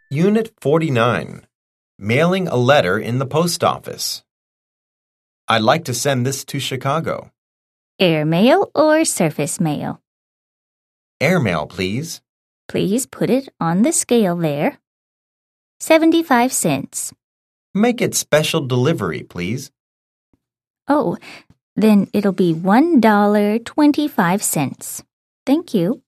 Unit 49. Mailing a letter in the post office. I'd like to send this to Chicago. Airmail or surface mail? Airmail, please. Please put it on the scale there. 75 cents. Make it special delivery, please. Oh, then it'll be $1.25. Thank you.